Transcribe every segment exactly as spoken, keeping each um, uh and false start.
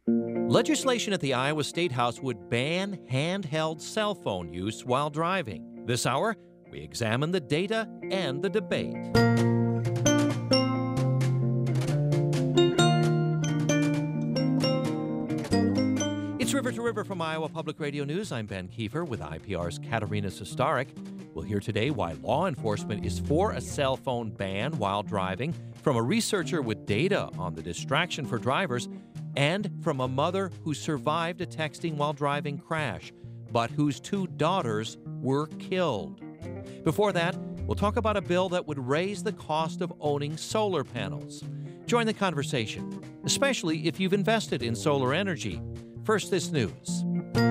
Legislation at the Iowa State House would ban handheld cell phone use while driving. This hour, we examine the data and the debate. It's River to River from Iowa Public Radio News. I'm Ben Kiefer with I P R's Katerina Sostarek. We'll hear today why law enforcement is for a cell phone ban while driving, from a researcher with data on the distraction for drivers, and from a mother who survived a texting while driving crash, but whose two daughters were killed. Before that, we'll talk about a bill that would raise the cost of owning solar panels. Join the conversation, especially if you've invested in solar energy. First, this news.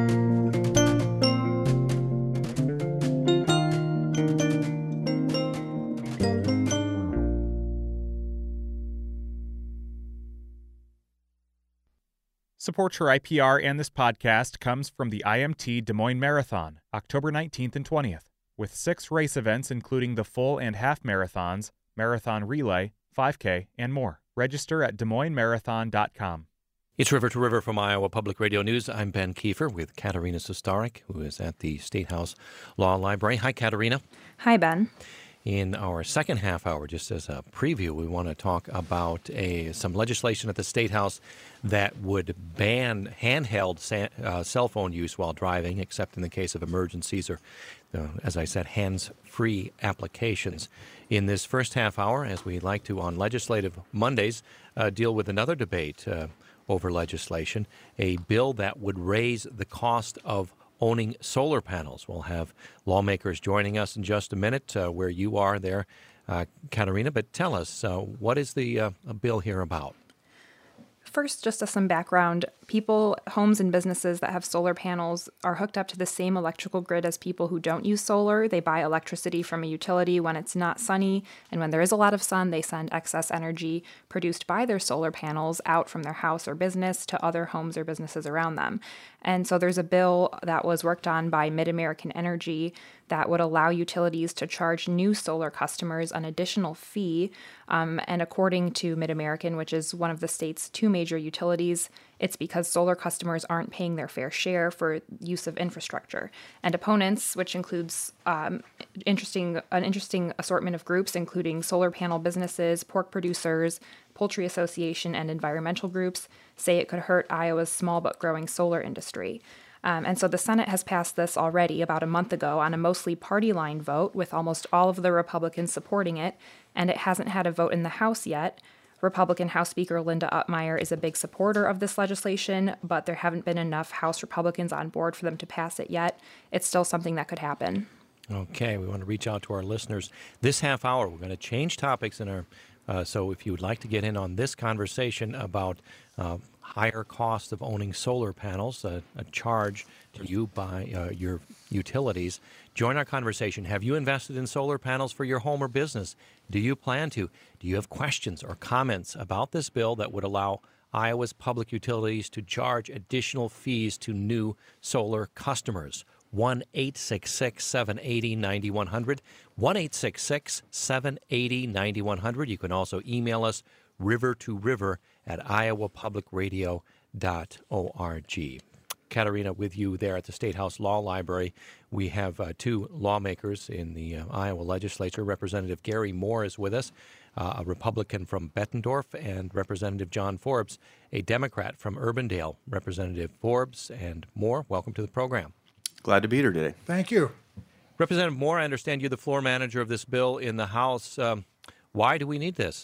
Support for I P R and this podcast comes from the I M T Des Moines Marathon, October nineteenth and twentieth, with six race events including the full and half marathons, marathon relay, five K, and more. Register at des moines marathon dot com. It's River to River from Iowa Public Radio News. I'm Ben Kiefer with Katerina Sostarek, who is at the State House Law Library. Hi, Katerina. Hi, Ben. In our second half hour, just as a preview, we want to talk about a, some legislation at the State House that would ban handheld sa- uh, cell phone use while driving, except in the case of emergencies or, uh, as I said, hands-free applications. In this first half hour, as we like to on Legislative Mondays, uh, deal with another debate uh, over legislation, a bill that would raise the cost of owning solar panels. We'll have lawmakers joining us in just a minute, uh, where you are there, uh, Katerina. But tell us, uh, what is the uh, bill here about? First, just as some background, people, homes and businesses that have solar panels are hooked up to the same electrical grid as people who don't use solar. They buy electricity from a utility when it's not sunny, and when there is a lot of sun, they send excess energy produced by their solar panels out from their house or business to other homes or businesses around them. And so there's a bill that was worked on by Mid-American Energy that would allow utilities to charge new solar customers an additional fee. Um, and according to Mid-American, which is one of the state's two major utilities, it's because solar customers aren't paying their fair share for use of infrastructure. And opponents, which includes um, interesting an interesting assortment of groups, including solar panel businesses, pork producers, Poultry Association, and environmental groups, say it could hurt Iowa's small but growing solar industry. Um, and so the Senate has passed this already about a month ago on a mostly party line vote, with almost all of the Republicans supporting it, and it hasn't had a vote in the House yet. Republican House Speaker Linda Utmeyer is a big supporter of this legislation, but there haven't been enough House Republicans on board for them to pass it yet. It's still something that could happen. Okay, we want to reach out to our listeners. This half hour, we're going to change topics in our Uh, so if you would like to get in on this conversation about uh, higher cost of owning solar panels, uh, a charge to you by uh, your utilities, join our conversation. Have you invested in solar panels for your home or business? Do you plan to? Do you have questions or comments about this bill that would allow Iowa's public utilities to charge additional fees to new solar customers? one eight six six, seven eight zero, nine one zero zero, one eight six six, seven eight zero, nine one zero zero. You can also email us, river to river at iowa public radio dot org. Katerina, with you there at the State House Law Library, we have uh, two lawmakers in the uh, Iowa legislature. Representative Gary Moore is with us, uh, a Republican from Bettendorf, and Representative John Forbes, a Democrat from Urbandale. Representative Forbes and Moore, welcome to the program. Glad to be here today. Thank you. Representative Moore, I understand you're the floor manager of this bill in the House. Um, why do we need this?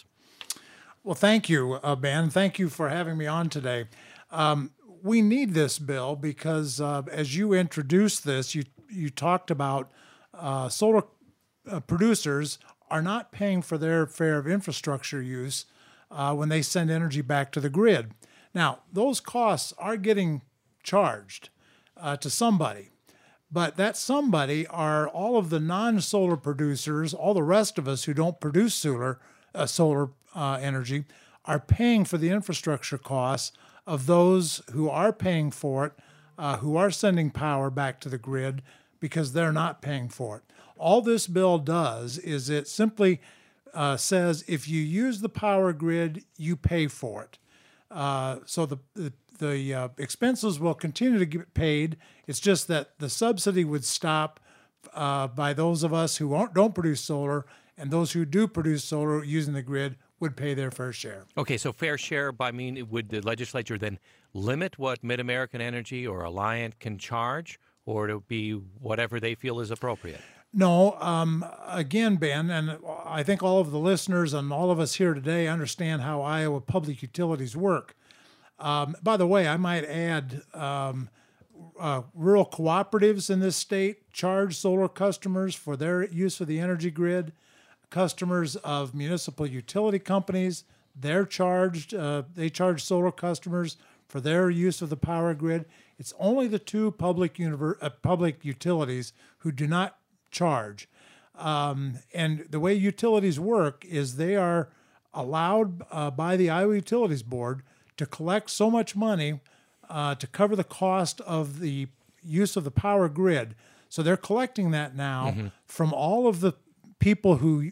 Well, thank you, uh, Ben. Thank you for having me on today. Um, we need this bill because uh, as you introduced this, you, you talked about uh, solar uh, producers are not paying for their share of infrastructure use uh, when they send energy back to the grid. Now, those costs are getting charged uh, to somebody. But that somebody are all of the non-solar producers, all the rest of us who don't produce solar, uh, solar uh, energy, are paying for the infrastructure costs of those who are paying for it, uh, who are sending power back to the grid because they're not paying for it. All this bill does is it simply uh, says if you use the power grid, you pay for it. Uh, so the the, the uh, expenses will continue to get paid. It's just that the subsidy would stop uh, by those of us who aren't, don't produce solar, and those who do produce solar using the grid would pay their fair share. Okay, so fair share, by mean, would the legislature then limit what Mid-American Energy or Alliant can charge, or to be whatever they feel is appropriate? No, um, again, Ben, and I think all of the listeners and all of us here today understand how Iowa public utilities work. Um, by the way, I might add, um, uh, rural cooperatives in this state charge solar customers for their use of the energy grid. Customers of municipal utility companies, they're charged, uh, they charge solar customers for their use of the power grid. It's only the two public univer- uh, public utilities who do not charge. Um, and the way utilities work is they are allowed uh, by the Iowa Utilities Board to collect so much money uh, to cover the cost of the use of the power grid. So they're collecting that now mm-hmm. from all of the people who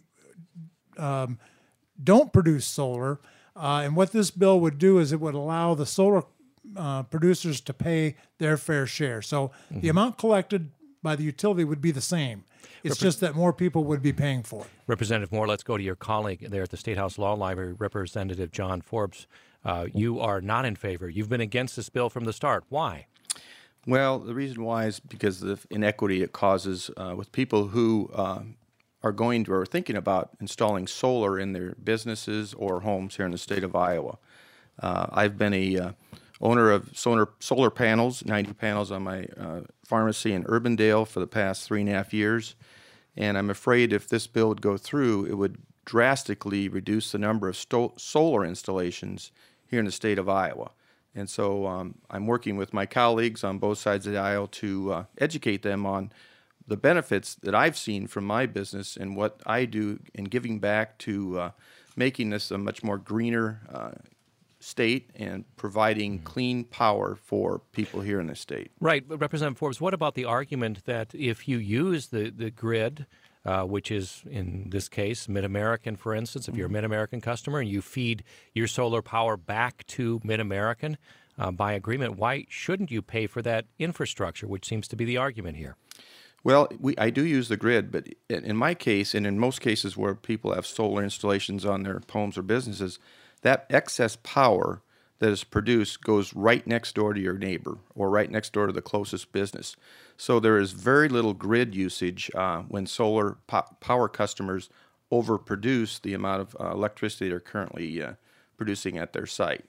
um, don't produce solar. Uh, and what this bill would do is it would allow the solar uh, producers to pay their fair share. So mm-hmm. the amount collected by the utility would be the same. It's Repre- just that more people would be paying for it. Representative Moore, let's go to your colleague there at the State House Law Library, Representative John Forbes. Uh, you are not in favor. You've been against this bill from the start. Why? Well, the reason why is because of the inequity it causes uh, with people who uh, are going to or thinking about installing solar in their businesses or homes here in the state of Iowa. Uh, I've been a uh, owner of solar solar panels, ninety panels on my uh, pharmacy in Urbandale for the past three and a half years, and I'm afraid if this bill would go through, it would drastically reduce the number of sto- solar installations here in the state of Iowa. And so um, I'm working with my colleagues on both sides of the aisle to uh, educate them on the benefits that I've seen from my business and what I do in giving back to uh, making this a much more greener uh, state and providing mm-hmm. clean power for people here in the state. Right. But Representative Forbes, what about the argument that if you use the, the grid, uh, which is in this case Mid-American, for instance, if you're a Mid-American customer and you feed your solar power back to Mid-American uh, by agreement, why shouldn't you pay for that infrastructure, which seems to be the argument here? Well, we, I do use the grid, but in my case, and in most cases where people have solar installations on their homes or businesses, that excess power that is produced goes right next door to your neighbor or right next door to the closest business. So there is very little grid usage uh, when solar po- power customers overproduce the amount of uh, electricity they're currently uh, producing at their site.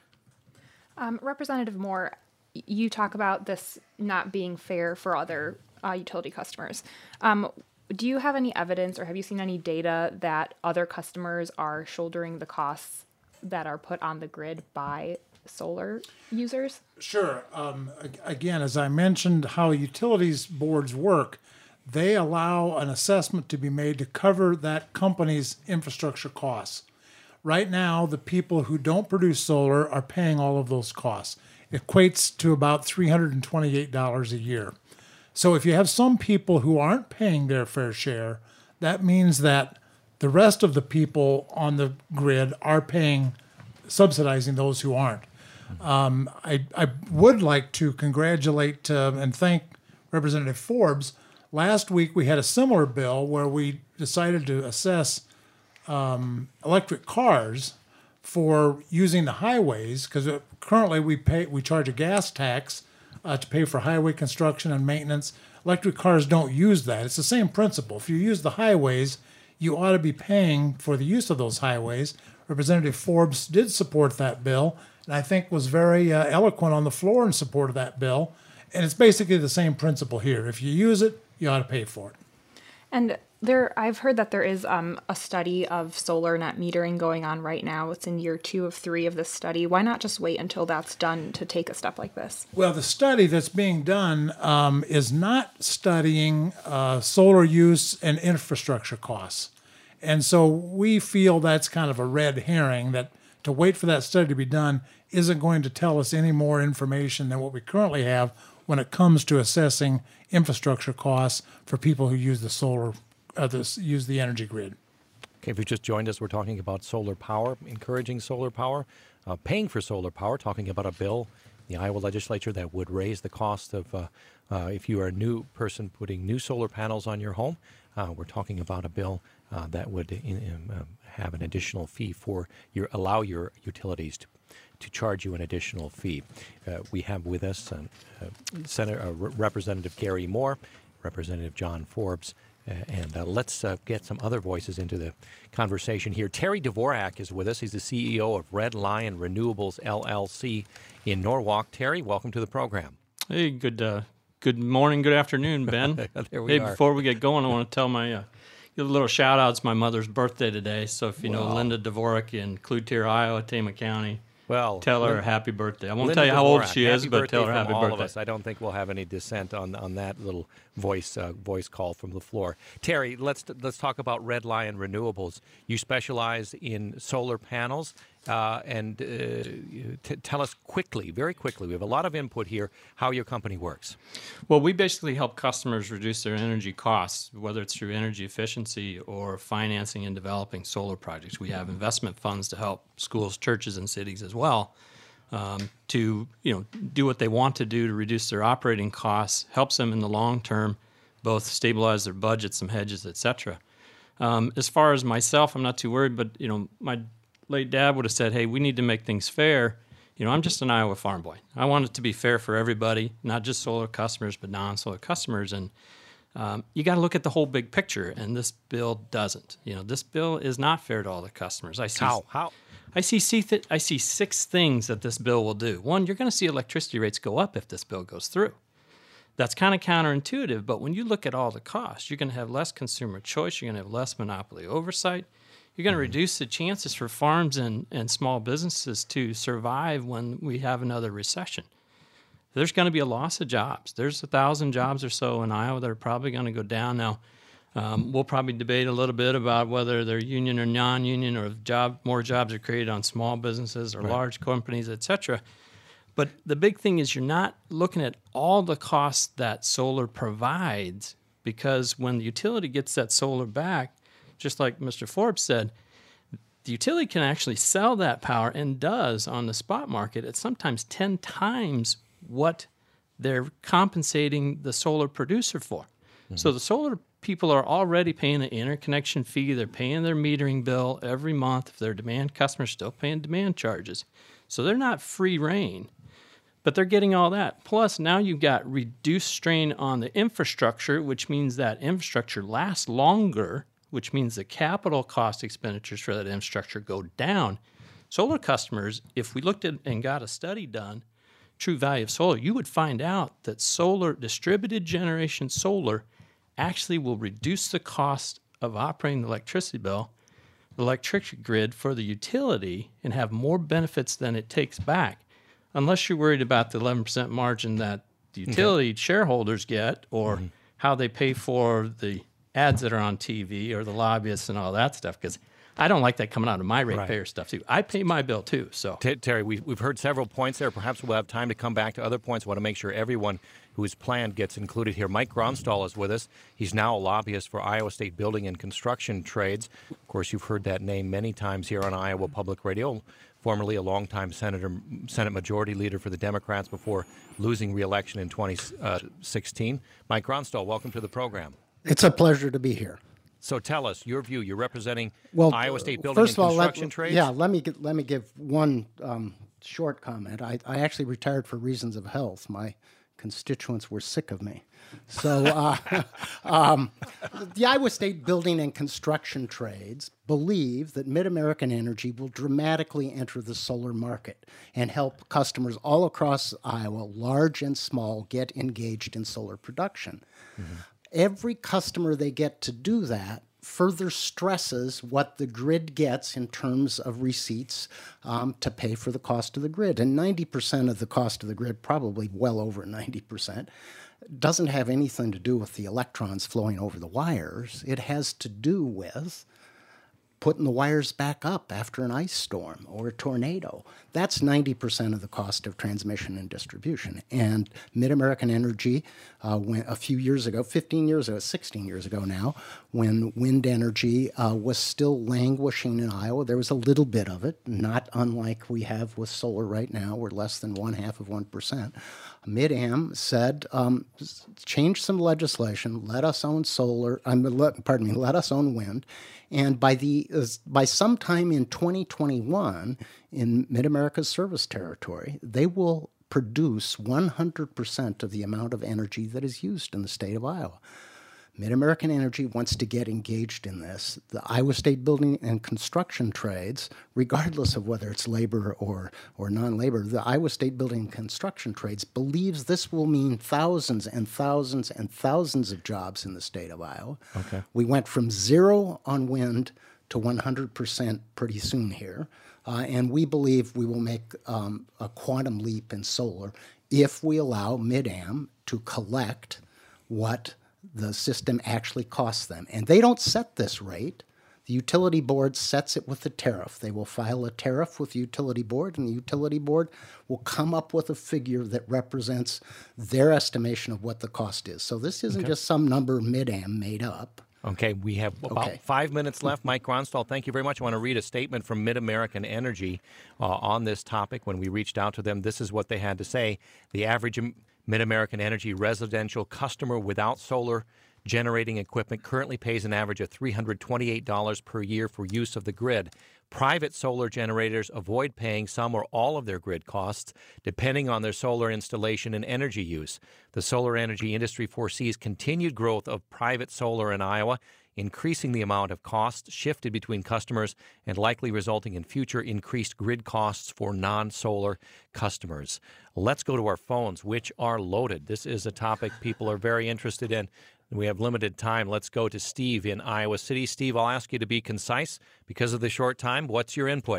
Um, Representative Moore, you talk about this not being fair for other uh, utility customers. Um, do you have any evidence or have you seen any data that other customers are shouldering the costs that are put on the grid by solar users? Sure. Um, again, as I mentioned, how utilities boards work, they allow an assessment to be made to cover that company's infrastructure costs. Right now, the people who don't produce solar are paying all of those costs. It equates to about three hundred twenty-eight dollars a year. So if you have some people who aren't paying their fair share, that means that the rest of the people on the grid are paying, subsidizing those who aren't. Um, I, I would like to congratulate uh, and thank Representative Forbes. Last week we had a similar bill where we decided to assess um, electric cars for using the highways, because currently we pay we charge a gas tax uh, to pay for highway construction and maintenance. Electric cars don't use that. It's the same principle. If you use the highways, you ought to be paying for the use of those highways. Representative Forbes did support that bill, and I think was very uh, eloquent on the floor in support of that bill. And it's basically the same principle here. If you use it, you ought to pay for it. And there, I've heard that there is um, a study of solar net metering going on right now. It's in year two of three of this study. Why not just wait until that's done to take a step like this? Well, the study that's being done um, is not studying uh, solar use and infrastructure costs. And so we feel that's kind of a red herring, that to wait for that study to be done isn't going to tell us any more information than what we currently have when it comes to assessing infrastructure costs for people who use the solar, uh, this, use the energy grid. Okay, if you just joined us, we're talking about solar power, encouraging solar power. uh, paying for solar power, talking about a bill in the Iowa legislature that would raise the cost of, uh, uh, if you are a new person putting new solar panels on your home, uh, we're talking about a bill uh, that would in, in, uh, have an additional fee for your, allow your utilities to to charge you an additional fee. Uh, we have with us uh, uh, Senator uh, Representative Gary Moore, Representative John Forbes, uh, and uh, let's uh, get some other voices into the conversation here. Terry Dvorak is with us. He's the C E O of Red Lion Renewables, L L C in Norwalk. Terry, welcome to the program. Hey, good uh, good morning, good afternoon, Ben. There we hey, are. Before we get going, I want to tell my uh, give a little shout out. It's my mother's birthday today, so if you Wow. know Linda Dvorak in Cloutier, Iowa, Tama County, Well, tell her Lin- happy birthday. I won't Linda tell you how old Dvorak, she is, happy but birthday tell her from happy all of birthday. us. I don't think we'll have any dissent on, on that little voice uh, voice call from the floor. Terry, let's let's talk about Red Lion Renewables. You specialize in solar panels, uh, and uh, t- tell us quickly, very quickly. We have a lot of input here. How your company works? Well, we basically help customers reduce their energy costs, whether it's through energy efficiency or financing and developing solar projects. We have investment funds to help schools, churches, and cities as well. Um, to you know do what they want to do to reduce their operating costs, helps them in the long term, both stabilize their budgets, some hedges, et cetera. Um, as far as myself, I'm not too worried, but you know my late dad would have said, "Hey, we need to make things fair." You know, I'm just an Iowa farm boy. I want it to be fair for everybody, not just solar customers, but non-solar customers. And um, you got to look at the whole big picture, and this bill doesn't. You know, this bill is not fair to all the customers. I see. How? How? I see, see th- I see six things that this bill will do. One, you're going to see electricity rates go up if this bill goes through. That's kind of counterintuitive, but when you look at all the costs, you're going to have less consumer choice, you're going to have less monopoly oversight, you're going to reduce the chances for farms and, and small businesses to survive when we have another recession. There's going to be a loss of jobs. There's a thousand jobs or so in Iowa that are probably going to go down. Now, Um, we'll probably debate a little bit about whether they're union or non-union, or if job more jobs are created on small businesses or Right. large companies, et cetera. But the big thing is you're not looking at all the costs that solar provides, because when the utility gets that solar back, just like Mister Forbes said, the utility can actually sell that power, and does on the spot market, at sometimes ten times what they're compensating the solar producer for. Mm-hmm. So the solar people are already paying the interconnection fee. They're paying their metering bill every month. If they're demand customers, still paying demand charges. So they're not free reign, but they're getting all that. Plus, now you've got reduced strain on the infrastructure, which means that infrastructure lasts longer, which means the capital cost expenditures for that infrastructure go down. Solar customers, if we looked at and got a study done, true value of solar, you would find out that solar, distributed generation solar, actually will reduce the cost of operating the electricity bill, the electric grid for the utility, and have more benefits than it takes back, unless you're worried about the eleven percent margin that the utility okay. shareholders get, or mm-hmm. how they pay for the ads that are on T V or the lobbyists and all that stuff, because I don't like that coming out of my ratepayer right. stuff, too. I pay my bill, too. So, T- Terry, we, we've heard several points there. Perhaps we'll have time to come back to other points. I want to make sure everyone who is planned gets included here. Mike Gronstal is with us. He's now a lobbyist for Iowa State Building and Construction Trades. Of course, you've heard that name many times here on Iowa Public Radio. Formerly a longtime senator, Senate Majority Leader for the Democrats before losing re-election in twenty sixteen. Mike Gronstal, welcome to the program. It's a pleasure to be here. So tell us your view. You're representing well, Iowa State Building first and of all, Construction let, Trades? Yeah, let me get, let me give one um, short comment. I, I actually retired for reasons of health. My constituents were sick of me. So uh, um, the Iowa State Building and Construction Trades believe that Mid-American Energy will dramatically enter the solar market and help customers all across Iowa, large and small, get engaged in solar production. Mm-hmm. Every customer they get to do that further stresses what the grid gets in terms of receipts um, to pay for the cost of the grid. And ninety percent of the cost of the grid, probably well over ninety percent, doesn't have anything to do with the electrons flowing over the wires. It has to do with putting the wires back up after an ice storm or a tornado. That's ninety percent of the cost of transmission and distribution. And Mid-American Energy, uh, went a few years ago, fifteen years ago, sixteen years ago now, when wind energy uh, was still languishing in Iowa, there was a little bit of it, not unlike we have with solar right now. We're less than one half of one percent. Mid-Am said, um, change some legislation, let us own solar, um, let, pardon me, let us own wind. And by the uh, by sometime in twenty twenty-one, in Mid-America's service territory, they will produce one hundred percent of the amount of energy that is used in the state of Iowa. Mid-American Energy wants to get engaged in this. The Iowa State Building and Construction Trades, regardless of whether it's labor or, or non-labor, the Iowa State Building and Construction Trades believes this will mean thousands and thousands and thousands of jobs in the state of Iowa. Okay. We went from zero on wind to one hundred percent pretty soon here, uh, and we believe we will make um, a quantum leap in solar if we allow Mid-Am to collect what the system actually costs them. And they don't set this rate. The utility board sets it with the tariff. They will file a tariff with the utility board, and the utility board will come up with a figure that represents their estimation of what the cost is. So this isn't Okay. just some number Mid-Am made up. Okay, we have about Okay. five minutes left. Mike Gronstal, thank you very much. I want to read a statement from Mid-American Energy uh, on this topic. When we reached out to them, this is what they had to say. The average Mid-American Energy residential customer without solar generating equipment currently pays an average of three hundred twenty-eight dollars per year for use of the grid. Private solar generators avoid paying some or all of their grid costs, depending on their solar installation and energy use. The solar energy industry foresees continued growth of private solar in Iowa, increasing the amount of costs shifted between customers and likely resulting in future increased grid costs for non-solar customers. Let's go to our phones, which are loaded. This is a topic people are very interested in. We have limited time. Let's go to Steve in Iowa City. Steve, I'll ask you to be concise because of the short time. What's your input?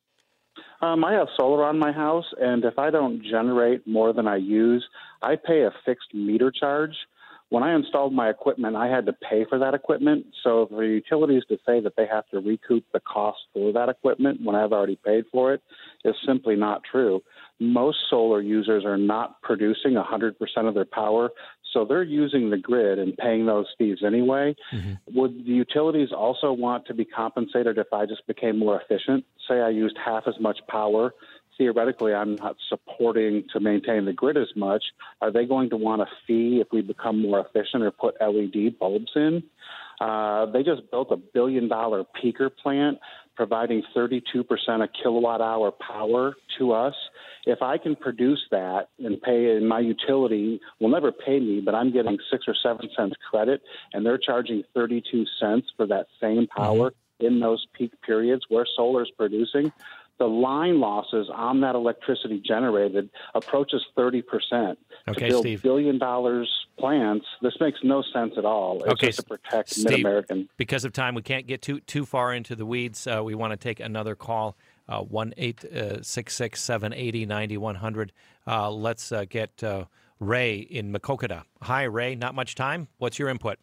Um, I have solar on my house, and if I don't generate more than I use, I pay a fixed meter charge. When I installed my equipment, I had to pay for that equipment. So for utilities to say that they have to recoup the cost for that equipment when I've already paid for it is simply not true. Most solar users are not producing one hundred percent of their power, so they're using the grid and paying those fees anyway. Mm-hmm. Would the utilities also want to be compensated if I just became more efficient? Say I used half as much power. Theoretically, I'm not supporting to maintain the grid as much. Are they going to want a fee if we become more efficient or put L E D bulbs in? Uh, they just built a billion-dollar peaker plant providing thirty-two percent of kilowatt-hour power to us. If I can produce that and pay, and my utility will never pay me, but I'm getting six or seven cents credit, and they're charging thirty-two cents for that same power mm-hmm. in those peak periods where solar is producing, the line losses on that electricity generated approaches thirty percent. Okay, to build Steve. billion dollars plants, this makes no sense at all. It's okay, just to protect Steve, Mid-American. Because of time, we can't get too too far into the weeds. Uh, we want to take another call, uh, one eight six six, seven eight zero, nine one zero zero. Uh, let's uh, get uh, Ray in Maquoketa. Hi, Ray. Not much time. What's your input?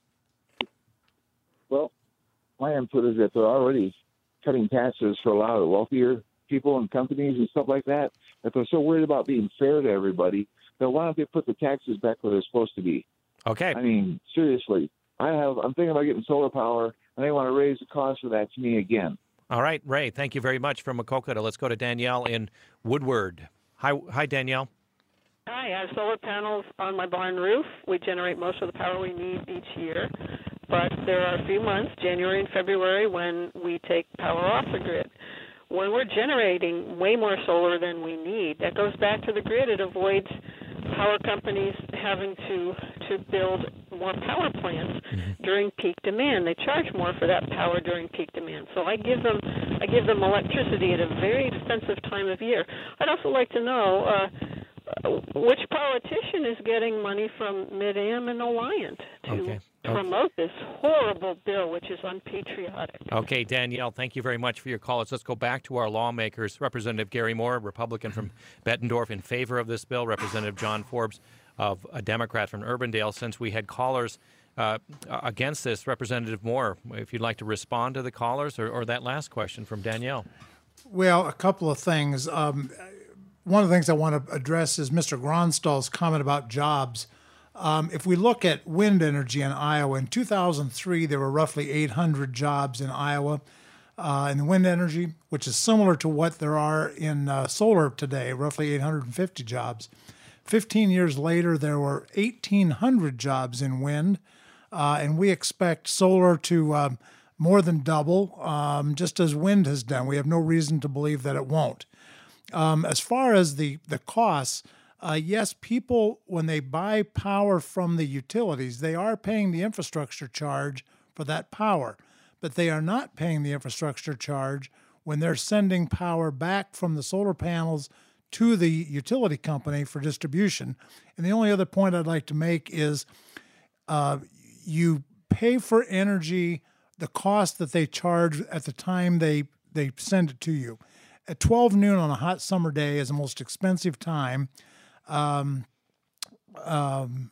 Well, my input is that they're already cutting taxes for a lot of the wealthier people and companies and stuff like that. If they're so worried about being fair to everybody, then why don't they put the taxes back where they're supposed to be? Okay. I mean, seriously, I have. I'm thinking about getting solar power, and they want to raise the cost of that to me again. All right, Ray. Thank you very much from Maquoketa. Let's go to Danielle in Woodward. Hi, hi, Danielle. Hi, I have solar panels on my barn roof. We generate most of the power we need each year, but there are a few months, January and February, when we take power off the grid. When we're generating way more solar than we need, that goes back to the grid. It avoids power companies having to to build more power plants mm-hmm. during peak demand. They charge more for that power during peak demand. So I give them I give them electricity at a very expensive time of year. I'd also like to know uh, which politician is getting money from Mid-Am and Alliant to okay. promote this horrible bill, which is unpatriotic. Okay, Danielle, thank you very much for your call. Let's go back to our lawmakers. Representative Gary Moore, Republican from Bettendorf, in favor of this bill. Representative John Forbes, of a Democrat from Urbandale. Since we had callers uh, against this. Representative Moore, if you'd like to respond to the callers or, or that last question from Danielle. Well, a couple of things. Um, one of the things I want to address is Mister Gronstall's comment about jobs. Um, if we look at wind energy in Iowa, in two thousand three, there were roughly eight hundred jobs in Iowa uh, in wind energy, which is similar to what there are in uh, solar today, roughly eight hundred fifty jobs. fifteen years later, there were eighteen hundred jobs in wind, uh, and we expect solar to um, more than double, um, just as wind has done. We have no reason to believe that it won't. Um, as far as the, the costs, uh, yes, people, when they buy power from the utilities, they are paying the infrastructure charge for that power, but they are not paying the infrastructure charge when they're sending power back from the solar panels to the utility company for distribution. And the only other point I'd like to make is uh, you pay for energy the cost that they charge at the time they, they send it to you. At twelve noon on a hot summer day is the most expensive time. Um, um,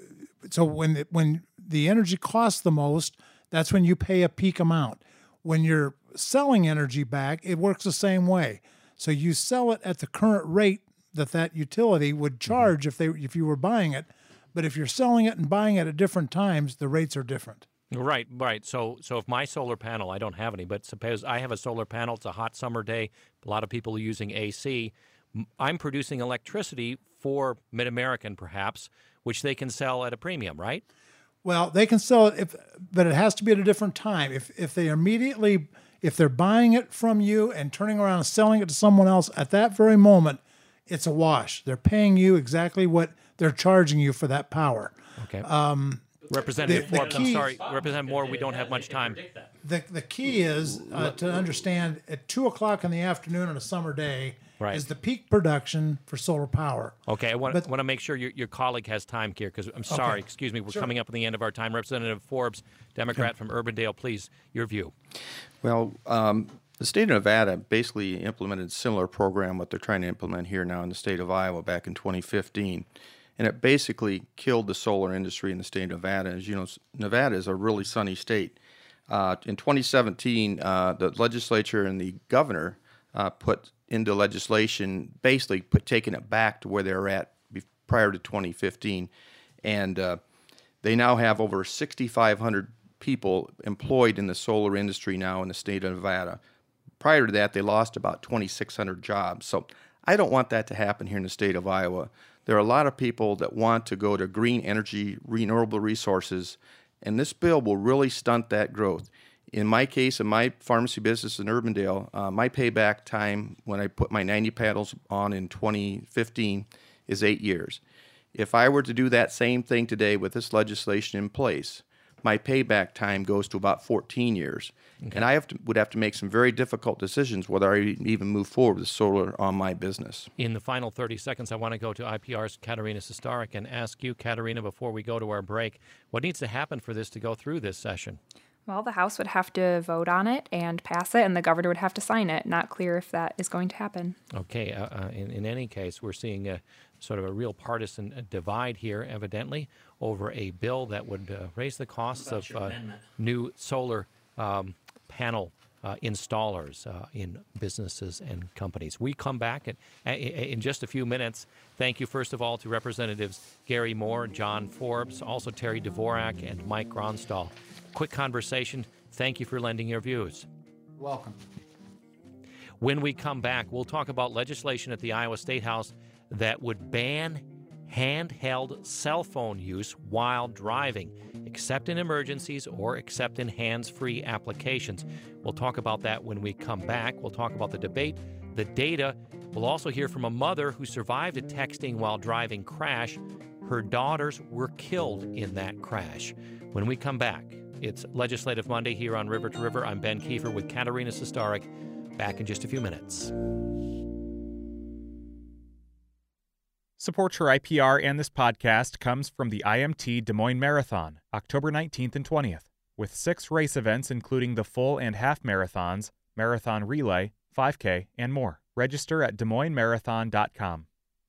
so when it, when the energy costs the most, that's when you pay a peak amount. When you're selling energy back, it works the same way. So you sell it at the current rate that that utility would charge if they if you were buying it. But if you're selling it and buying it at different times, the rates are different. Right, right. So, so if my solar panel, I don't have any, but suppose I have a solar panel, it's a hot summer day, a lot of people are using A C. I'm producing electricity for Mid-American, perhaps, which they can sell at a premium, right? Well, they can sell it, if, but it has to be at a different time. If if they immediately, if they're buying it from you and turning around and selling it to someone else at that very moment, it's a wash. They're paying you exactly what they're charging you for that power. Okay. Um, Representative the, the Forbes, I'm key, sorry. Representative Moore, we don't have much time. The the key is uh, to understand at two o'clock in the afternoon on a summer day Right. is the peak production for solar power. Okay, I want, But- want to make sure your, your colleague has time here, because I'm sorry, Okay. excuse me, we're Sure. coming up on the end of our time. Representative Forbes, Democrat from Urbandale, please, your view. Well, um, the state of Nevada basically implemented a similar program what they're trying to implement here now in the state of Iowa back in twenty fifteen. And it basically killed the solar industry in the state of Nevada. As you know, Nevada is a really sunny state. Uh, in twenty seventeen, uh, the legislature and the governor uh, put into legislation, basically put taking it back to where they were at be- prior to twenty fifteen. And uh, they now have over six thousand five hundred people employed in the solar industry now in the state of Nevada. Prior to that, they lost about twenty-six hundred jobs. So I don't want that to happen here in the state of Iowa. There are a lot of people that want to go to green energy, renewable resources, and this bill will really stunt that growth. In my case, in my pharmacy business in Urbandale, uh, my payback time when I put my ninety panels on in twenty fifteen is eight years. If I were to do that same thing today with this legislation in place, my payback time goes to about fourteen years. Okay. And I have to, would have to make some very difficult decisions whether I even move forward with solar on my business. In the final thirty seconds, I want to go to I P R's Katerina Sestaric and ask you, Katerina, before we go to our break, what needs to happen for this to go through this session? Well, the House would have to vote on it and pass it, and the governor would have to sign it. Not clear if that is going to happen. Okay. Uh, uh, in, in any case, we're seeing a, sort of a real partisan divide here, evidently, over a bill that would uh, raise the costs of uh, new solar um, panel uh, installers uh, in businesses and companies. We come back at, a, a, in just a few minutes. Thank you, first of all, to Representatives Gary Moore, John Forbes, also Terry Dvorak, and Mike Gronstall. Quick conversation. Thank you for lending your views. Welcome. When we come back, we'll talk about legislation at the Iowa State House that would ban handheld cell phone use while driving, except in emergencies or except in hands-free applications. We'll talk about that when we come back. We'll talk about the debate, the data. We'll also hear from a mother who survived a texting while driving crash. Her daughters were killed in that crash. When we come back, it's Legislative Monday here on River to River. I'm Ben Kiefer with Katerina Sestaric. Back in just a few minutes. Support for I P R and this podcast comes from the I M T Des Moines Marathon, October nineteenth and twentieth, with six race events including the full and half marathons, marathon relay, five K, and more. Register at des moines marathon dot com.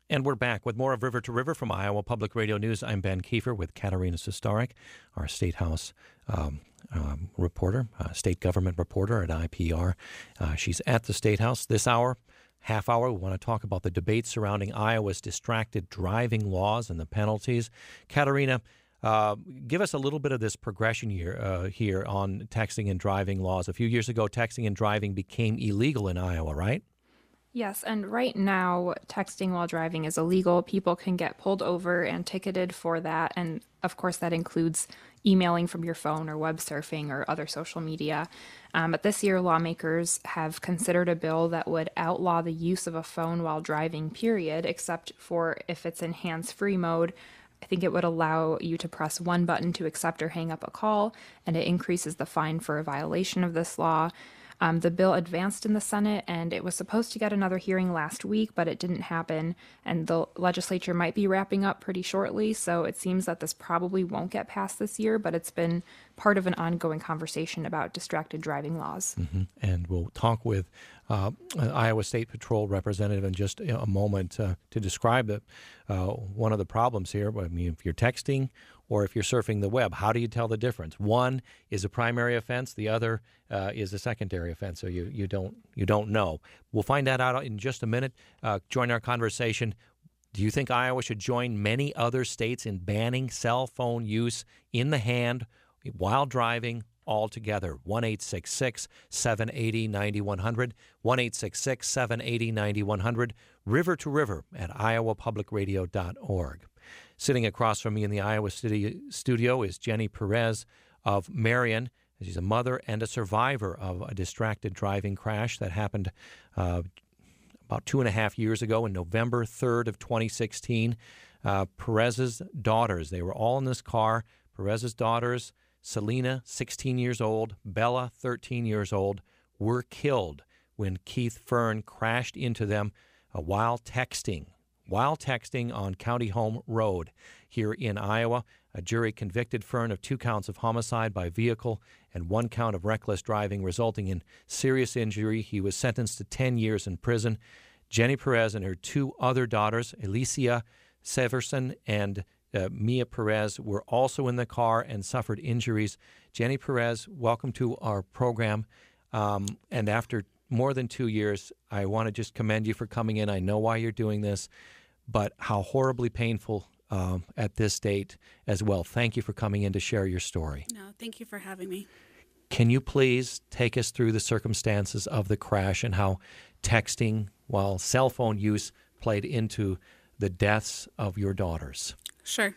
And we're back with more of River to River from Iowa Public Radio News. I'm Ben Kiefer with Katarina Sostarek, our State House um, um, reporter, uh, state government reporter at I P R. Uh, she's at the State House this hour. Half hour, we want to talk about the debate surrounding Iowa's distracted driving laws and the penalties. Katarina, uh, give us a little bit of this progression here, uh, here on texting and driving laws. A few years ago, texting and driving became illegal in Iowa, right? Yes, and right now, texting while driving is illegal. People can get pulled over and ticketed for that. And of course, that includes emailing from your phone or web surfing or other social media. Um, but this year, lawmakers have considered a bill that would outlaw the use of a phone while driving, period, except for if it's in hands-free mode. I think it would allow you to press one button to accept or hang up a call, and it increases the fine for a violation of this law. Um, the bill advanced in the Senate, and it was supposed to get another hearing last week, but it didn't happen. And the legislature might be wrapping up pretty shortly, so it seems that this probably won't get passed this year, but it's been part of an ongoing conversation about distracted driving laws. Mm-hmm. And we'll talk with uh, an Iowa State Patrol representative in just a moment uh, to describe the, uh, one of the problems here. I mean, if you're texting or if you're surfing the web, how do you tell the difference? One is a primary offense, the other uh, is a secondary offense, so you, you don't you don't know. We'll find that out in just a minute. Uh, join our conversation. Do you think Iowa should join many other states in banning cell phone use in the hand while driving altogether? one eight six six, seven eight zero, nine one zero zero, one eight six six, seven eight zero, nine one zero zero, river to river at iowa public radio dot org. Sitting across from me in the Iowa City studio is Jenny Perez of Marion. She's a mother and a survivor of a distracted driving crash that happened uh, about two and a half years ago in November third of twenty sixteen. Uh, Perez's daughters, they were all in this car. Perez's daughters, Selena, sixteen years old, Bella, thirteen years old, were killed when Keith Fern crashed into them uh, while texting. While texting on County Home Road here in Iowa. A jury convicted Fern of two counts of homicide by vehicle and one count of reckless driving resulting in serious injury. He was sentenced to ten years in prison. Jenny Perez and her two other daughters, Alicia Severson and uh, Mia Perez, were also in the car and suffered injuries. Jenny Perez, welcome to our program. Um, and after more than two years, I want to just commend you for coming in. I know why you're doing this, but how horribly painful um, at this date as well. Thank you for coming in to share your story. No, thank you for having me. Can you please take us through the circumstances of the crash and how texting while cell phone use played into the deaths of your daughters? Sure.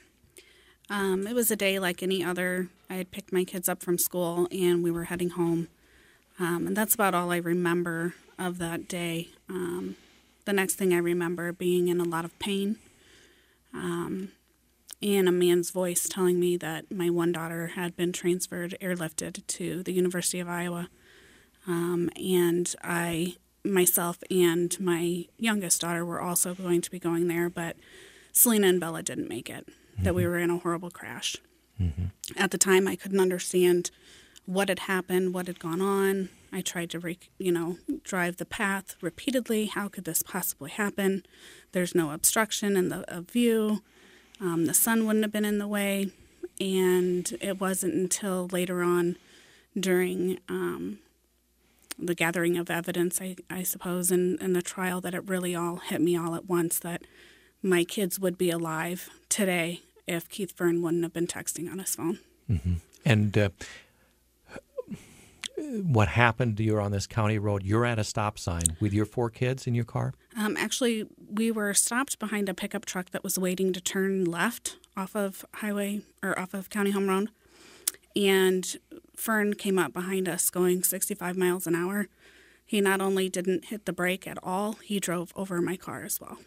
Um, it was a day like any other. I had picked my kids up from school and we were heading home. Um, and that's about all I remember of that day. Um, the next thing I remember being in a lot of pain um, and a man's voice telling me that my one daughter had been transferred, airlifted to the University of Iowa. Um, and I, myself and my youngest daughter were also going to be going there, but Selena and Bella didn't make it, mm-hmm. that we were in a horrible crash. Mm-hmm. At the time, I couldn't understand what had happened, what had gone on. I tried to, re- you know, drive the path repeatedly. How could this possibly happen? There's no obstruction in the uh, view. Um, the sun wouldn't have been in the way. And it wasn't until later on during um, the gathering of evidence, I, I suppose, in, in the trial that it really all hit me all at once that my kids would be alive today if Keith Fern wouldn't have been texting on his phone. Mm-hmm. And uh, what happened? You're on this county road. You're at a stop sign with your four kids in your car? Um, actually, we were stopped behind a pickup truck that was waiting to turn left off of highway or off of County Home Road. And Fern came up behind us going sixty-five miles an hour. He not only didn't hit the brake at all, he drove over my car as well.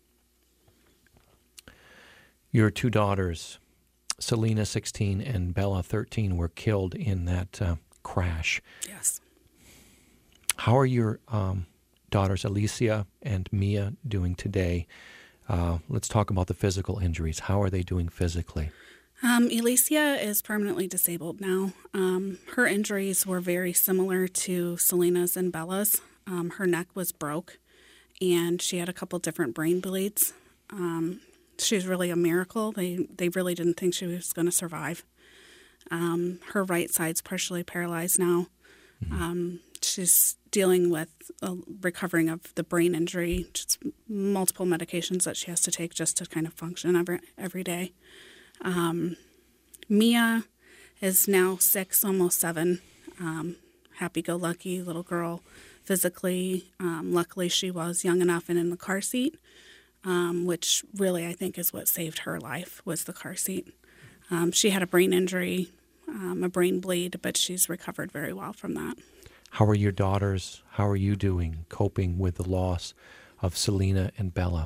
Your two daughters, Selena, sixteen, and Bella, thirteen, were killed in that uh, crash. Yes. How are your um, daughters, Alicia and Mia, doing today? Uh, let's talk about the physical injuries. How are they doing physically? Um, Alicia is permanently disabled now. Um, her injuries were very similar to Selena's and Bella's. Um, her neck was broke, and she had a couple different brain bleeds. Um, she's really a miracle. They they really didn't think she was going to survive. Um, her right side's partially paralyzed now. Mm-hmm. Um, she's dealing with a recovering of the brain injury, just multiple medications that she has to take just to kind of function every, every day. Um, Mia is now six, almost seven. Um, happy-go-lucky little girl physically. Um, luckily, she was young enough and in the car seat, um, which really I think is what saved her life, was the car seat. Um, she had a brain injury, um, a brain bleed, but she's recovered very well from that. How are your daughters? How are you doing coping with the loss of Selena and Bella?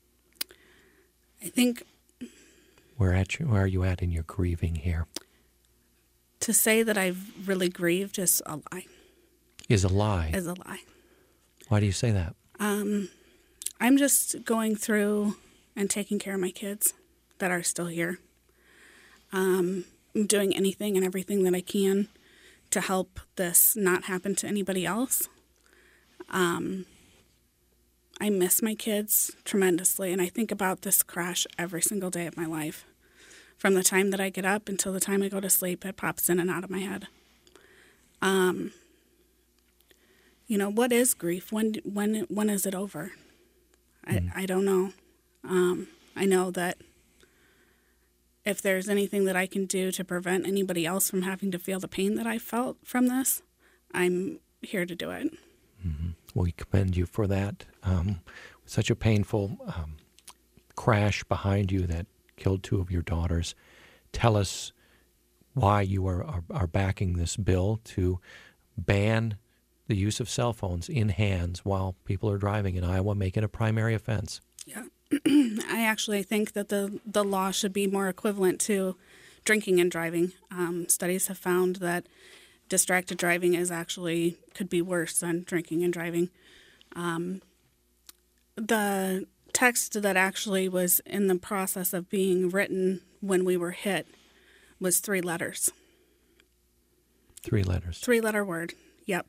I think... Where, at you, where are you at in your grieving here? To say that I've really grieved is a lie. Is a lie? Is a lie. Why do you say that? Um, I'm just going through and taking care of my kids that are still here. Um, I'm doing anything and everything that I can to help this not happen to anybody else. Um, I miss my kids tremendously, and I think about this crash every single day of my life. From the time that I get up until the time I go to sleep, it pops in and out of my head. Um, you know, what is grief? When when when is it over? Mm. I, I don't know. Um, I know that if there's anything that I can do to prevent anybody else from having to feel the pain that I felt from this, I'm here to do it. Mm-hmm. We commend you for that. Um, such a painful um, crash behind you that killed two of your daughters. Tell us why you are, are, are backing this bill to ban the use of cell phones in hands while people are driving in Iowa, make it a primary offense. Yeah. I actually think that the, the law should be more equivalent to drinking and driving. Um, studies have found that distracted driving is actually could be worse than drinking and driving. Um, the text that actually was in the process of being written when we were hit was three letters. Three letters. Three-letter word. Yep.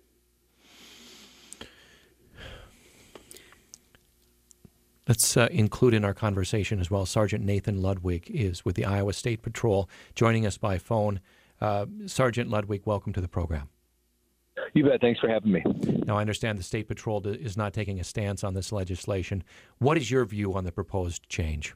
Let's uh, include in our conversation as well, Sergeant Nathan Ludwig is with the Iowa State Patrol, joining us by phone. Uh, Sergeant Ludwig, welcome to the program. You bet. Thanks for having me. Now, I understand the State Patrol is not taking a stance on this legislation. What is your view on the proposed change?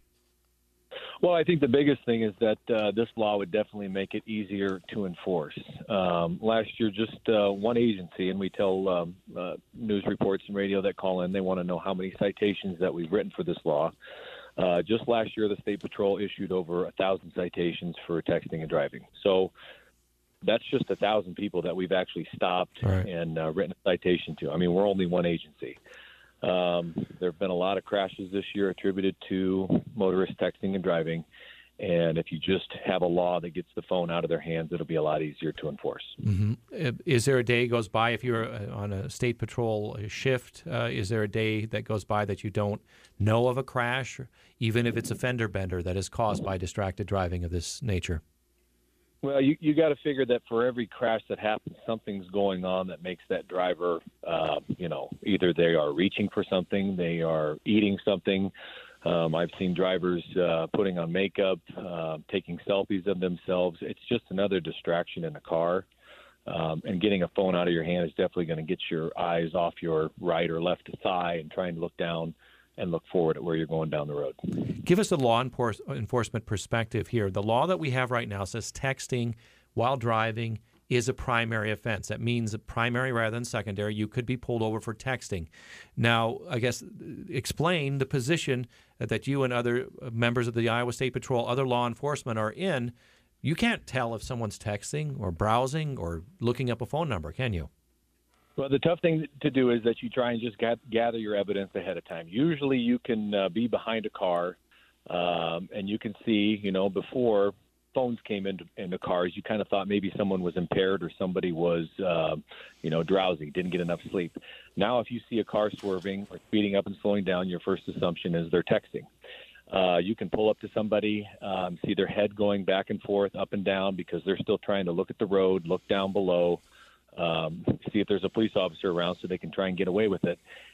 Well, I think the biggest thing is that uh, this law would definitely make it easier to enforce. Um, last year, just uh, one agency, and we tell um, uh, news reports and radio that call in, they want to know how many citations that we've written for this law. Uh, just last year, the State Patrol issued over a thousand citations for texting and driving. So that's just a thousand people that we've actually stopped right. and uh, written a citation to. I mean, we're only one agency. Um, there have been a lot of crashes this year attributed to motorists texting and driving. And if you just have a law that gets the phone out of their hands, it'll be a lot easier to enforce. Mm-hmm. Is there a day goes by if you're on a State Patrol shift? Uh, is there a day that goes by that you don't know of a crash, even if it's a fender bender that is caused by distracted driving of this nature? Well, you you got to figure that for every crash that happens, something's going on that makes that driver, uh, you know, either they are reaching for something, they are eating something. Um, I've seen drivers uh, putting on makeup, uh, taking selfies of themselves. It's just another distraction in the car. Um, and getting a phone out of your hand is definitely going to get your eyes off your right or left thigh and trying to look down and look forward at where you're going down the road. Give us the law enforcement perspective here. The law that we have right now says texting while driving is a primary offense. That means primary rather than secondary. You could be pulled over for texting. Now, I guess, explain the position that you and other members of the Iowa State Patrol, other law enforcement are in. You can't tell if someone's texting or browsing or looking up a phone number, can you? Well, the tough thing to do is that you try and just get, gather your evidence ahead of time. Usually you can uh, be behind a car um, and you can see, you know, before phones came into, into cars, you kind of thought maybe someone was impaired or somebody was, uh, you know, drowsy, didn't get enough sleep. Now, if you see a car swerving or speeding up and slowing down, your first assumption is they're texting. Uh, you can pull up to somebody, um, see their head going back and forth, up and down, because they're still trying to look at the road, look down below, um, see if there's a police officer around so they can try and get away with it.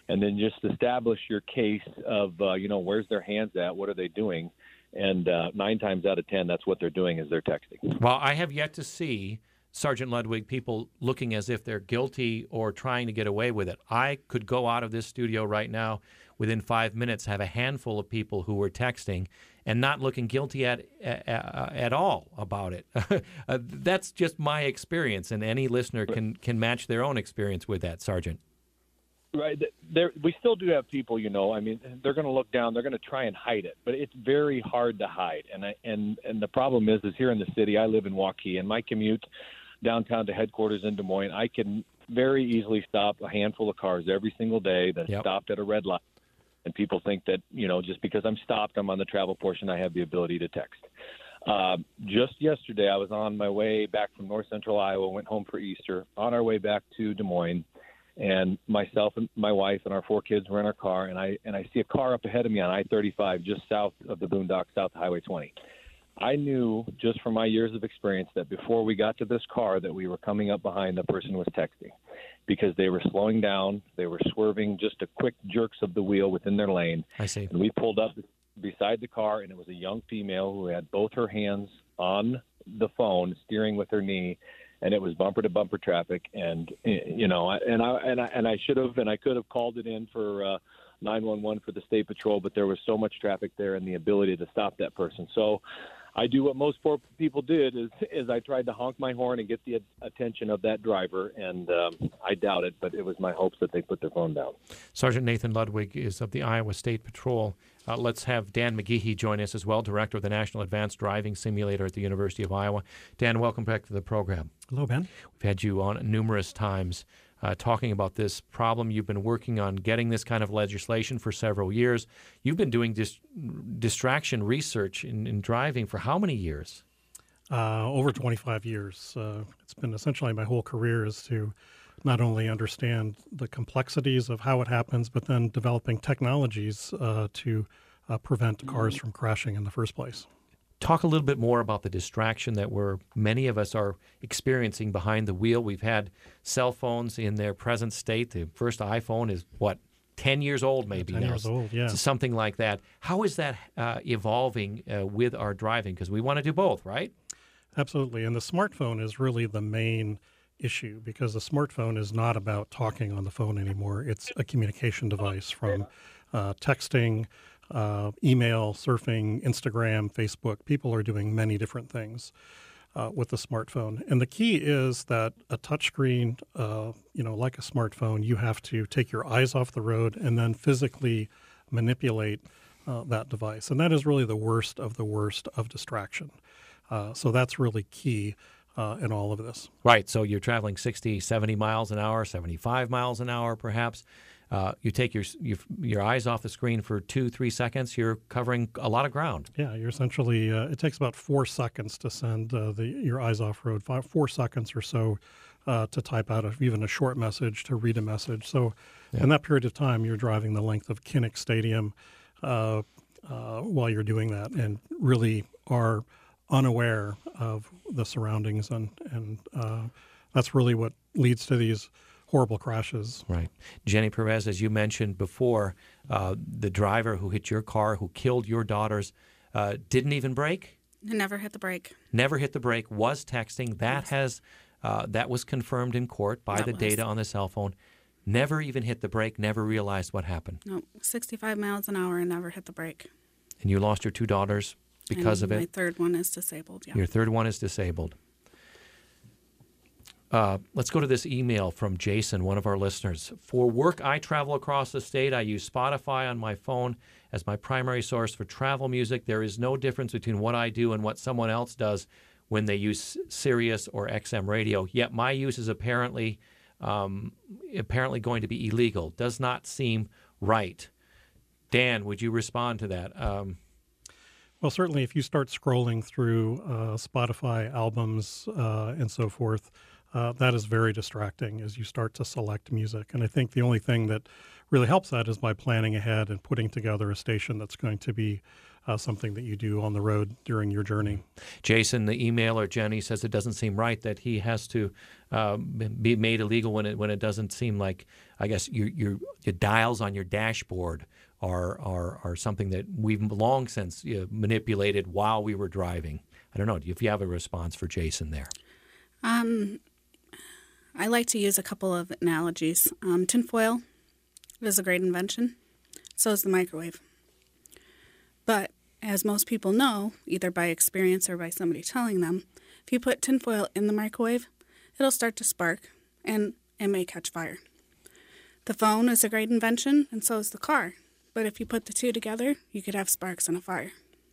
and then just establish your case of, uh, you know, where's their hands at? What are they doing? And uh, nine times out of ten, that's what they're doing is they're texting. Well, I have yet to see, Sergeant Ludwig, people looking as if they're guilty or trying to get away with it. I could go out of this studio right now, within five minutes, have a handful of people who were texting and not looking guilty at at, at all about it. uh, that's just my experience, and any listener can, can match their own experience with that, Sergeant. Right. There, we still do have people, you know, I mean, they're going to look down, they're going to try and hide it, but it's very hard to hide. And I, and, and the problem is, is here in the city, I live in Waukee, and my commute downtown to headquarters in Des Moines, I can very easily stop a handful of cars every single day that Yep. stopped at a red light. And people think that, you know, just because I'm stopped, I'm on the travel portion, I have the ability to text. Uh, just yesterday, I was on my way back from north central Iowa, went home for Easter, on our way back to Des Moines. And myself and my wife and our four kids were in our car, and I and I see a car up ahead of me on I thirty-five, just south of the Boondocks, south of Highway twenty. I knew just from my years of experience that before we got to this car that we were coming up behind the person was texting, because they were slowing down, they were swerving, just a quick jerks of the wheel within their lane. I see. And we pulled up beside the car, and it was a young female who had both her hands on the phone, steering with her knee. And it was bumper to bumper traffic, and you know, and I and I and I should have and I could have called it in for uh, nine one one for the state patrol, but there was so much traffic there and the ability to stop that person. So I do what most poor people did is is I tried to honk my horn and get the attention of that driver, and um, I doubt it, but it was my hopes that they put their phone down. Sergeant Nathan Ludwig is of the Iowa State Patrol. Uh, let's have Dan McGehee join us as well, Director of the National Advanced Driving Simulator at the University of Iowa. Dan, welcome back to the program. Hello, Ben. We've had you on numerous times uh, talking about this problem. You've been working on getting this kind of legislation for several years. You've been doing dis- distraction research in, in driving for how many years? Uh, over twenty-five years. Uh, it's been essentially my whole career is to not only understand the complexities of how it happens, but then developing technologies uh, to uh, prevent cars from crashing in the first place. Talk a little bit more about the distraction that we're, many of us are experiencing behind the wheel. We've had cell phones in their present state. The first iPhone is, what, ten years old maybe ten now? years old, yeah. Something like that. How is that uh, evolving uh, with our driving? Because we want to do both, right? Absolutely. And the smartphone is really the main issue, because the smartphone is not about talking on the phone anymore. It's a communication device, from uh, texting, uh, email, surfing, Instagram, Facebook. People are doing many different things uh, with the smartphone. And the key is that a touchscreen, uh, you know, like a smartphone, you have to take your eyes off the road and then physically manipulate uh, that device. And that is really the worst of the worst of distraction. Uh, so that's really key uh, in all of this. Right. So you're traveling sixty, seventy miles an hour, seventy-five miles an hour perhaps. Uh, you take your, your your eyes off the screen for two, three seconds, you're covering a lot of ground. Yeah, you're essentially, uh, it takes about four seconds to send uh, the your eyes off road, five, four seconds or so uh, to type out a, even a short message, to read a message. So yeah. In that period of time, you're driving the length of Kinnick Stadium uh, uh, while you're doing that, and really are unaware of the surroundings, and, and uh, that's really what leads to these horrible crashes. Right. Jenny Perez, as you mentioned before, uh, the driver who hit your car, who killed your daughters, uh, didn't even brake? Never hit the brake. Never hit the brake, was texting. That yes. has uh, that was confirmed in court by that the was. data on the cell phone. Never even hit the brake, never realized what happened. No, sixty-five miles an hour and never hit the brake. And you lost your two daughters because and of my it? My third one is disabled, yeah. Your third one is disabled. Uh, let's go to this email from Jason, one of our listeners. For work, I travel across the state. I use Spotify on my phone as my primary source for travel music. There is no difference between what I do and what someone else does when they use Sirius or X M radio. Yet my use is apparently um, apparently going to be illegal. Does not seem right. Dan, would you respond to that? Um, Well, certainly if you start scrolling through uh, Spotify albums uh, and so forth, uh, that is very distracting as you start to select music. And I think the only thing that really helps that is by planning ahead and putting together a station that's going to be uh, something that you do on the road during your journey. Jason, the emailer, Jenny, says it doesn't seem right that he has to uh, be made illegal when it when it doesn't seem like, I guess, your your, your dials on your dashboard are, are, are something that we've long since you know, manipulated while we were driving. I don't know if you have a response for Jason there. Um, I like to use a couple of analogies. Um, tinfoil is a great invention. So is the microwave. But as most people know, either by experience or by somebody telling them, if you put tinfoil in the microwave, it'll start to spark and it may catch fire. The phone is a great invention, and so is the car. But if you put the two together, you could have sparks and a fire.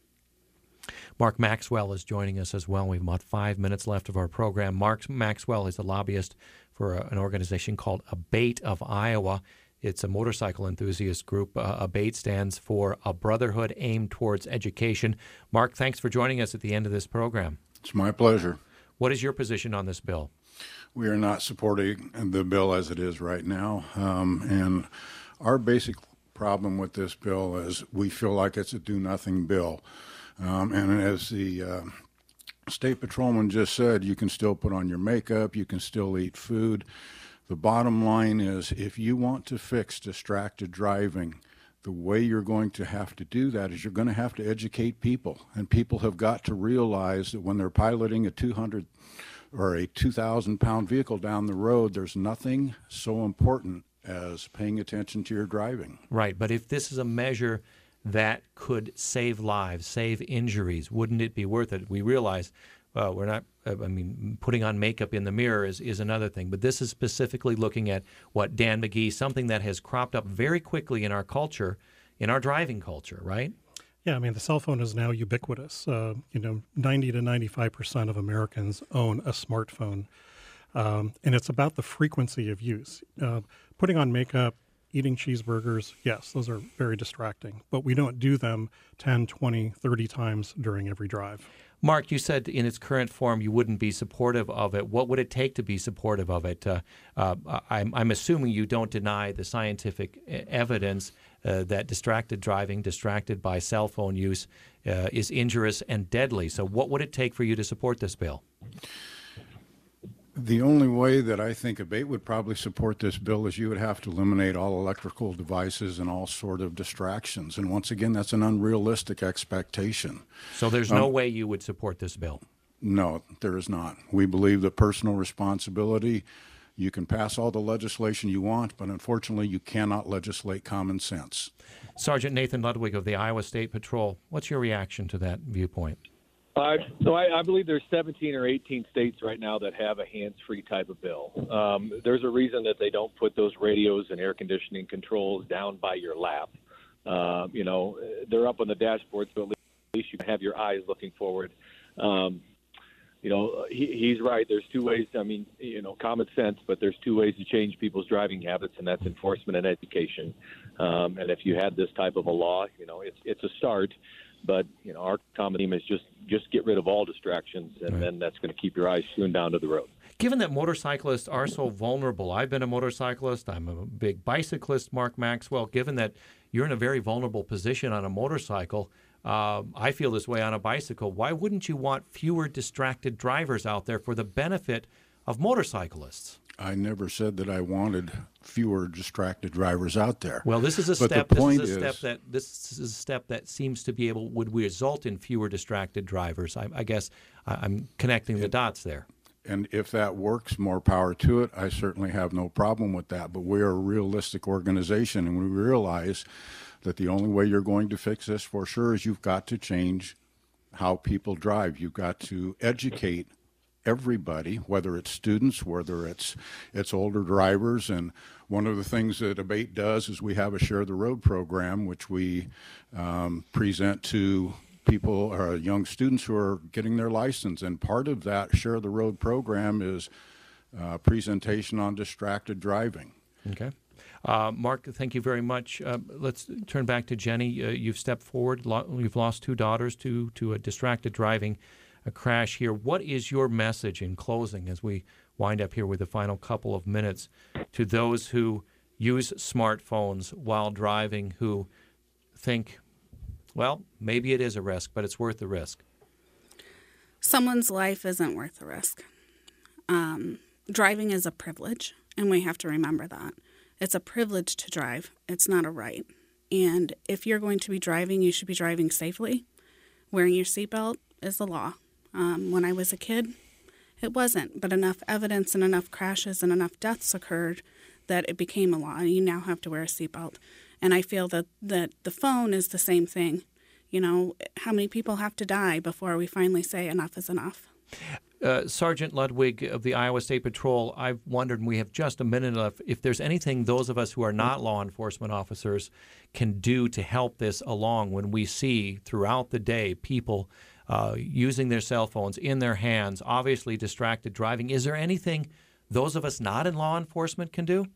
Mark Maxwell is joining us as well. We have about five minutes left of our program. Mark Maxwell is a lobbyist for a, an organization called ABATE of Iowa. It's a motorcycle enthusiast group. Uh, ABATE stands for A Brotherhood Aimed Towards Education. Mark, thanks for joining us at the end of this program. It's my pleasure. What is your position on this bill? We are not supporting the bill as it is right now. Um, and our basic problem with this bill is we feel like it's a do-nothing bill. Um, and as the uh, state patrolman just said, you can still put on your makeup, you can still eat food. The bottom line is if you want to fix distracted driving, the way you're going to have to do that is you're going to have to educate people. And people have got to realize that when they're piloting a two hundred or a two thousand pound vehicle down the road, there's nothing so important as paying attention to your driving. Right, but if this is a measure that could save lives, save injuries, wouldn't it be worth it? We realize uh, we're not, uh, I mean, putting on makeup in the mirror is, is another thing, but this is specifically looking at what Dan McGee, something that has cropped up very quickly in our culture, in our driving culture, right? Yeah, I mean, the cell phone is now ubiquitous. Uh, you know, ninety to ninety-five percent of Americans own a smartphone, um, and it's about the frequency of use. Uh, putting on makeup, eating cheeseburgers, yes, those are very distracting, but we don't do them ten, twenty, thirty times during every drive. Mark, you said in its current form you wouldn't be supportive of it. What would it take to be supportive of it? Uh, uh, I'm, I'm assuming you don't deny the scientific evidence uh, that distracted driving, distracted by cell phone use, uh, is injurious and deadly. So what would it take for you to support this bill? The only way that I think ABATE would probably support this bill is you would have to eliminate all electrical devices and all sort of distractions. And once again, that's an unrealistic expectation. So there's no um, way you would support this bill? No, there is not. We believe that personal responsibility, you can pass all the legislation you want, but unfortunately you cannot legislate common sense. Sergeant Nathan Ludwig of the Iowa State Patrol, what's your reaction to that viewpoint? Uh, so I, I believe there's seventeen or eighteen states right now that have a hands-free type of bill. Um, there's a reason that they don't put those radios and air conditioning controls down by your lap. Uh, you know, they're up on the dashboard, so at least you can have your eyes looking forward. Um, you know, he, he's right. There's two ways. I mean, you know, common sense, but there's two ways to change people's driving habits, and that's enforcement and education. Um, and if you had this type of a law, you know, it's it's a start. But, you know, our common theme is just, just get rid of all distractions, and right. then that's going to keep your eyes tuned down to the road. Given that motorcyclists are so vulnerable, I've been a motorcyclist, I'm a big bicyclist, Mark Maxwell, given that you're in a very vulnerable position on a motorcycle, uh, I feel this way on a bicycle, why wouldn't you want fewer distracted drivers out there for the benefit of motorcyclists? I never said that I wanted fewer distracted drivers out there. Well, this is a but step. The this point is a is, step that this is a step that seems to be able would result in fewer distracted drivers. I, I guess I'm connecting the dots there. And if that works, more power to it. I certainly have no problem with that. But we're a realistic organization, and we realize that the only way you're going to fix this for sure is you've got to change how people drive. You've got to educate everybody, whether it's students, whether it's it's older drivers. And one of the things that ABATE does is we have a Share the Road program, which we um, present to people or young students who are getting their license. And part of that Share the Road program is uh, presentation on distracted driving. Okay. Uh, Mark, thank you very much. Uh, let's turn back to Jenny. Uh, you've stepped forward. Lo- you've lost two daughters to, to a distracted driving a crash here. What is your message in closing as we wind up here with the final couple of minutes to those who use smartphones while driving who think, well, maybe it is a risk, but it's worth the risk? Someone's life isn't worth the risk. Um, driving is a privilege, and we have to remember that. It's a privilege to drive. It's not a right. And if you're going to be driving, you should be driving safely. Wearing your seatbelt is the law. Um, when I was a kid, it wasn't, but enough evidence and enough crashes and enough deaths occurred that it became a law, and you now have to wear a seatbelt. And I feel that, that the phone is the same thing. You know, how many people have to die before we finally say enough is enough? Uh, Sergeant Ludwig of the Iowa State Patrol, I've wondered, and we have just a minute left, if there's anything those of us who are not law enforcement officers can do to help this along when we see throughout the day people uh, using their cell phones in their hands, obviously distracted driving. Is there anything those of us not in law enforcement can do?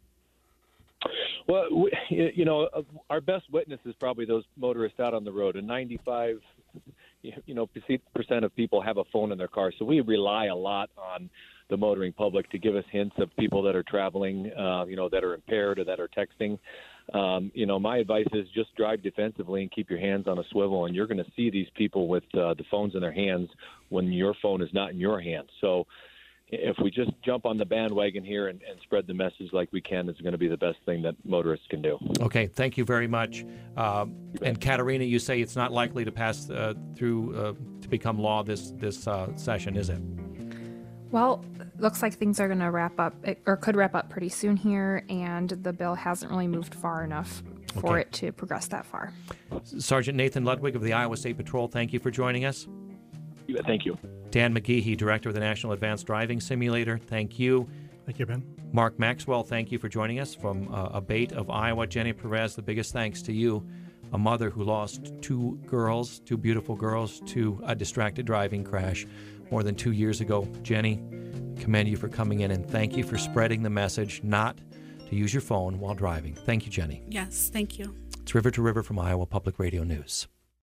Well, we, you know, our best witness is probably those motorists out on the road. And ninety-five, you know, percent of people have a phone in their car. So we rely a lot on the motoring public to give us hints of people that are traveling, uh, you know, that are impaired or that are texting. Um, you know, my advice is just drive defensively and keep your hands on a swivel. And you're going to see these people with uh, the phones in their hands when your phone is not in your hands. So if we just jump on the bandwagon here and, and spread the message like we can, it's going to be the best thing that motorists can do. Okay, thank you very much. Uh, and Katerina, you say it's not likely to pass uh, through uh, to become law this this uh, session, is it? Well, looks like things are going to wrap up, or could wrap up pretty soon here, and the bill hasn't really moved far enough for Okay. it to progress that far. Sergeant Nathan Ludwig of the Iowa State Patrol, thank you for joining us. Thank you. Dan McGeehee, Director of the National Advanced Driving Simulator, thank you. Thank you, Ben. Mark Maxwell, thank you for joining us from uh, Abate of Iowa. Jenny Perez, the biggest thanks to you, a mother who lost two girls, two beautiful girls, to a distracted driving crash more than two years ago. Jenny, commend you for coming in, and thank you for spreading the message not to use your phone while driving. Thank you, Jenny. Yes, thank you. It's River to River from Iowa Public Radio News.